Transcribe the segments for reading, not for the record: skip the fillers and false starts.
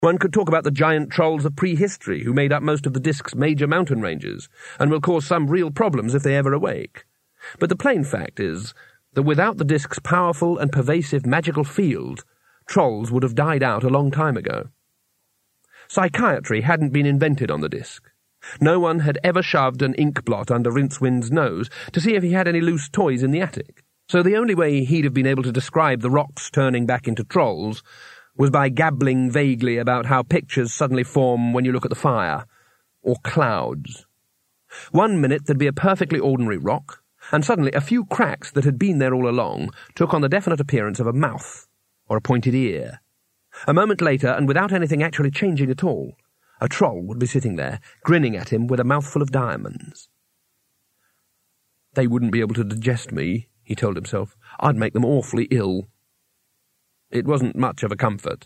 One could talk about the giant trolls of prehistory who made up most of the disk's major mountain ranges, and will cause some real problems if they ever awake. But the plain fact is that without the disk's powerful and pervasive magical field, trolls would have died out a long time ago. Psychiatry hadn't been invented on the disk. No one had ever shoved an ink blot under Rincewind's nose to see if he had any loose toys in the attic, so the only way he'd have been able to describe the rocks turning back into trolls was by gabbling vaguely about how pictures suddenly form when you look at the fire, or clouds. 1 minute there'd be a perfectly ordinary rock, and suddenly a few cracks that had been there all along took on the definite appearance of a mouth, or a pointed ear. A moment later, and without anything actually changing at all, a troll would be sitting there, grinning at him with a mouthful of diamonds. They wouldn't be able to digest me, he told himself. I'd make them awfully ill. It wasn't much of a comfort.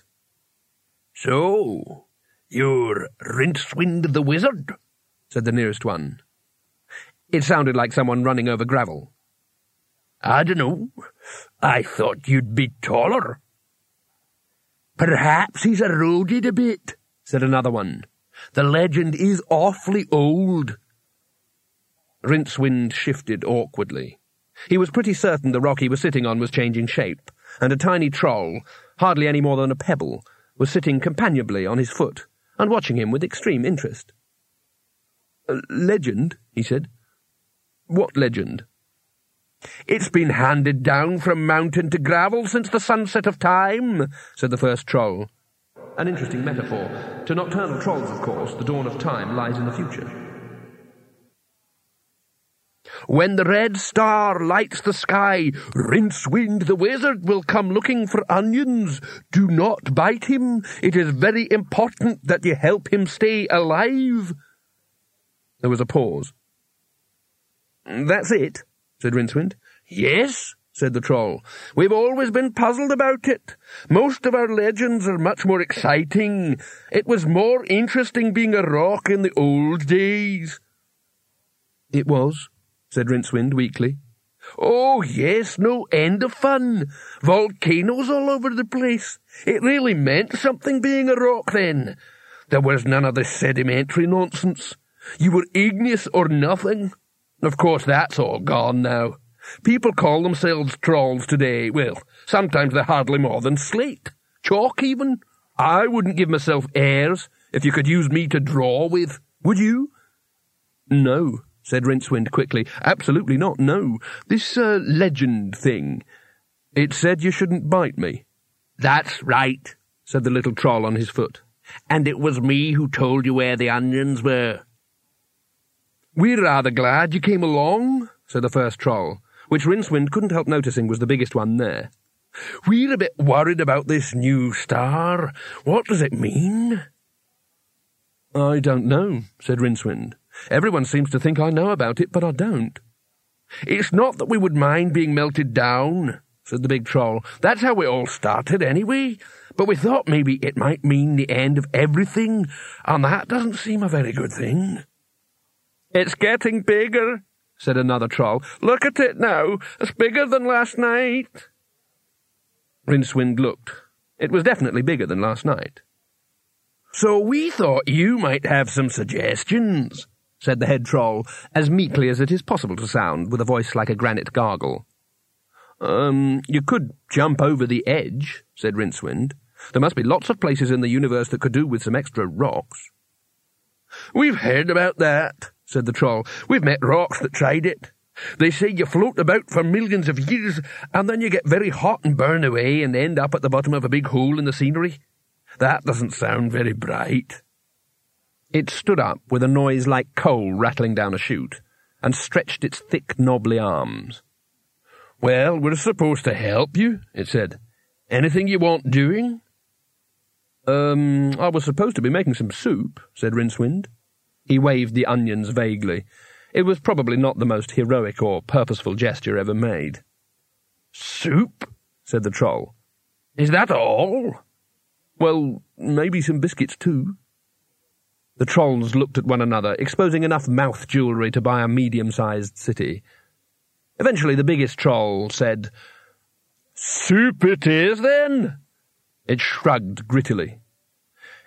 "So, you're Rincewind the Wizard?" said the nearest one. It sounded like someone running over gravel. "I dunno. I thought you'd be taller." "Perhaps he's eroded a bit," said another one. "The legend is awfully old." Rincewind shifted awkwardly. He was pretty certain the rock he was sitting on was changing shape, and a tiny troll, hardly any more than a pebble, was sitting companionably on his foot and watching him with extreme interest. "Legend?" he said. "What legend?" "It's been handed down from mountain to gravel since the sunset of time," said the first troll. An interesting metaphor. To nocturnal trolls, of course, the dawn of time lies in the future. "When the red star lights the sky, Rincewind the Wizard will come looking for onions. Do not bite him. It is very important that you help him stay alive." There was a pause. "That's it?" said Rincewind. "Yes," said the troll. "We've always been puzzled about it. Most of our legends are much more exciting. It was more interesting being a rock in the old days." "It was," said Rincewind weakly. "Oh, yes, no end of fun. Volcanoes all over the place. It really meant something being a rock then. There was none of this sedimentary nonsense. You were igneous or nothing. Of course, that's all gone now. People call themselves trolls today. Well, sometimes they're hardly more than slate. Chalk, even. I wouldn't give myself airs if you could use me to draw with. Would you?" "No," said Rincewind quickly. "Absolutely not, no. This, legend thing. It said you shouldn't bite me." "That's right," said the little troll on his foot. "And it was me who told you where the onions were." "We're rather glad you came along," said the first troll, which Rincewind couldn't help noticing was the biggest one there. "We're a bit worried about this new star. What does it mean?" "I don't know," said Rincewind. "Everyone seems to think I know about it, but I don't." "It's not that we would mind being melted down," said the big troll. "That's how we all started anyway. But we thought maybe it might mean the end of everything, and that doesn't seem a very good thing." "It's getting bigger," said another troll. "Look at it now. It's bigger than last night." Rincewind looked. It was definitely bigger than last night. "So we thought you might have some suggestions," said the head troll, as meekly as it is possible to sound, with a voice like a granite gargle. You could jump over the edge," said Rincewind. "There must be lots of places in the universe that could do with some extra rocks." "We've heard about that," said the troll. "We've met rocks that tried it. They say you float about for millions of years, and then you get very hot and burn away and end up at the bottom of a big hole in the scenery. That doesn't sound very bright." It stood up with a noise like coal rattling down a chute, and stretched its thick, knobbly arms. "Well, we're supposed to help you," it said. "Anything you want doing?" I was supposed to be making some soup," said Rincewind. He waved the onions vaguely. It was probably not the most heroic or purposeful gesture ever made. "Soup?" said the troll. "Is that all?" "Well, maybe some biscuits too." The trolls looked at one another, exposing enough mouth jewellery to buy a medium-sized city. Eventually the biggest troll said, "Soup it is, then." It shrugged grittily.